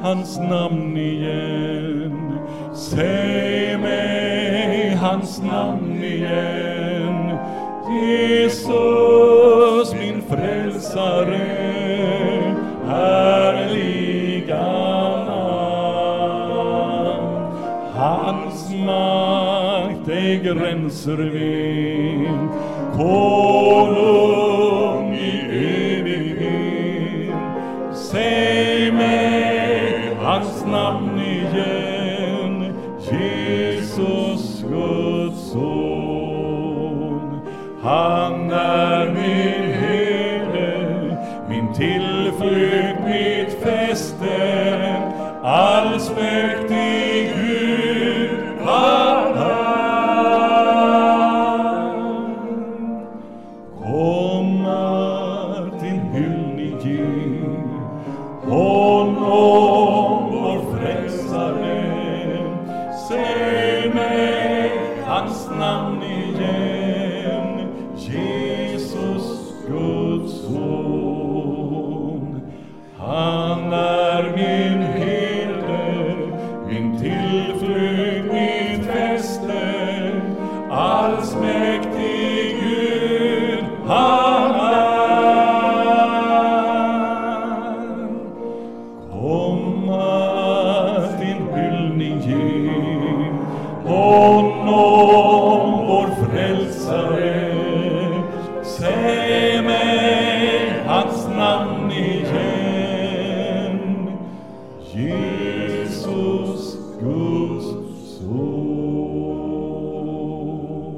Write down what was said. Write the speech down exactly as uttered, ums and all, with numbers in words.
hans namn igen. Säg mig hans namn igen. Jesus min frälsare, härliga namn. Hans makt är gränser vid, konung i evighet. Säg mig hans namn igen, Jesus Guds son. Han är min herde, min tillflykt, mitt fäste, allsmäktig Gud, han är. Kom Martin hyllning ge, honom vår frälsare. Säg mig hans namn igen, Jesus Guds son. Han är min herde, min tillflykt, mitt fäste, allsmäktig Gud, han är. Kom att din hyllning ge, honom vår frälsare. Säg mig hans namn igen, Jesus Guds son.